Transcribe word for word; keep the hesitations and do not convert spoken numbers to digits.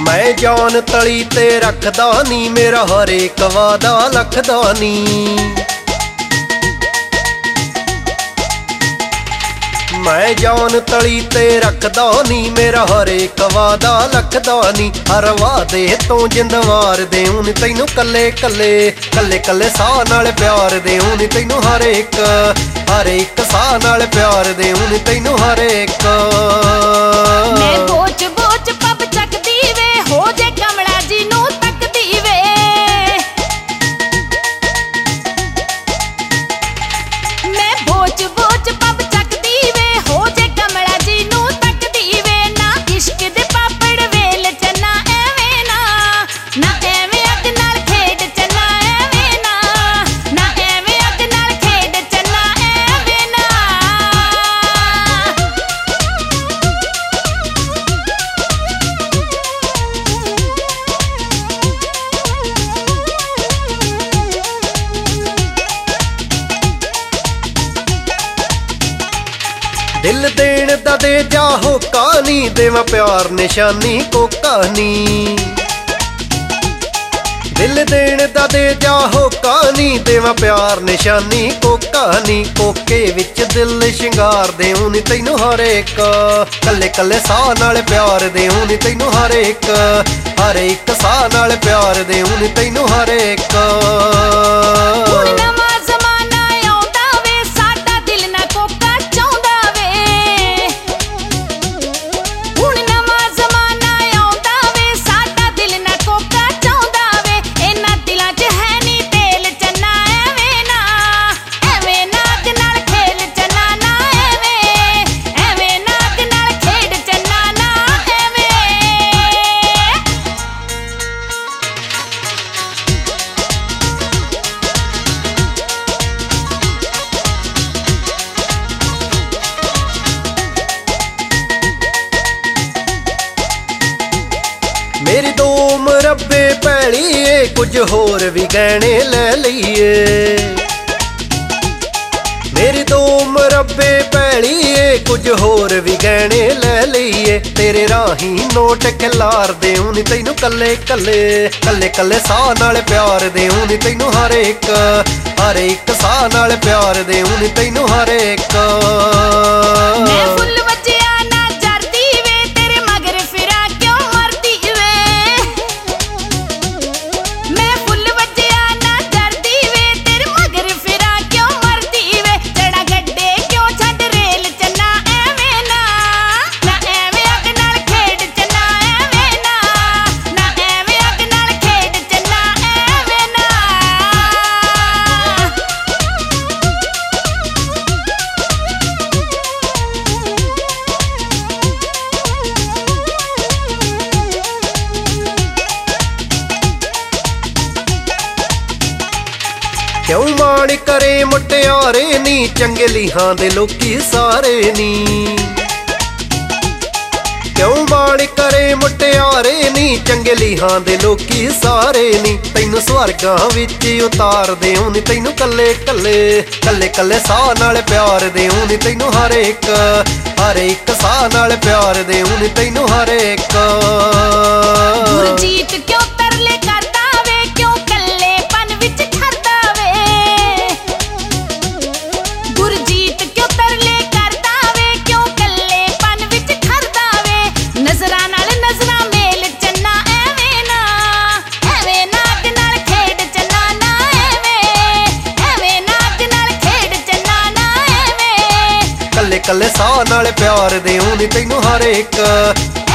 मैं जान तली ते रखदा नी, मेरा हर एक वादा लखदा नी। मैं जान तली ते रखदा नी, मेरा हर एक वादा लखदा नी। हर वादे तो जिंदवार देऊं नी तैनू कल्ले कल्ले कल्ले कल्ले साह नाल प्यार देऊं नी तैनू हर एक हर एक साह नाल प्यार देऊं नी तैनू हर एक। मैं बोच बोच पब चकदी वे, हो जे कमला जी नू तकदी वे। मैं बोच बोच पब चकदी वे, हो जे कमला जी नू तकदी वे। ना इश्क दे पापड़ वेल च ना एवें ना, ना एवें अग नाल खेड च ना एवें ना, ना एवें अग नाल खेड च ना एवें ना। दिल देण दा दे जा होका नी, देवा प्यार निशानी कोका नी। दिल देण दा दे जा होका नी, देवा प्यार निशानी कोका नी। कोके विच दिल शिंगार देऊं नी तैनू हर एक, कल्ले कल्ले साह नाल प्यार देऊं नी तैनू हर एक, हर एक साह नाल प्यार देऊं नी तैनू हर एक। हुण नवां ज़माना आउंदा वे, साडा दिल ना कोका चाहुंदा वे। हुण नवां ज़माना आउंदा वे, साडा दिल ना कोका चाहुंदा वे। इन्हां दिलां च है नी तेल च ना एवें ना, एवें ना अग नाल खेल च ना ना एवें, एवें ना अग नाल खेड च ना ना एवें। मेरी दो मुरब्बे पैली ए, कुछ होर भी गहने ले लईए। मेरी दो मुरब्बे पैली ए, कुछ होर भी गहने ले लईए। तेरे राही नोट खिलार देऊं नी तैनू कल्ले कल्ले कल्ले कल्ले साह नाल प्यार देऊं नी तैनू हर एक, हर एक साह नाल प्यार देऊं नी तैनू हर एक। मैं फुल वजिया ना जरदी वे, तेरे मगर फिरा क्यों मरदी वे। मैं फुल वजिया ना जरदी वे, तेरे मगर फिरा क्यों मरदी वे। जड़ा गड्डे क्यों छड्ड रेल च ना एवें ना, ना एवें अग नाल खेड च ना एवें ना, ना एवें अग नाल खेड च ना एवें ना। क्यों माण करे मुटियारे नी, चंगे लीहां दे लोकी सारे नी। क्यों माण करे मुटियारे नी, चंगे लीहां दे लोकी सारे नी। तैनू स्वर्गां विच उतार देऊं नी तैनू कल्ले कल्ले कल्ले कल्ले साह नाल प्यार देऊं नी तैनू हर एक, हर एक साह नाल प्यार देऊं नी तैनू हर एक। गुरजीत क्यों तरले करदा वे, क्यों कल्लेपन विच ठरदा वे। गुरजीत क्यों तरले करदा वे, क्यों कल्लेपन विच ठरदा वे। नजरां नाल नजरां मेल च ना एवें ना, एवें ना अग नाल खेड च ना ना एवें, एवें ना अग नाल खेड च ना ना एवें। कल्ले कल्ले साह नाल प्यार देऊं नी तैनू हर एक,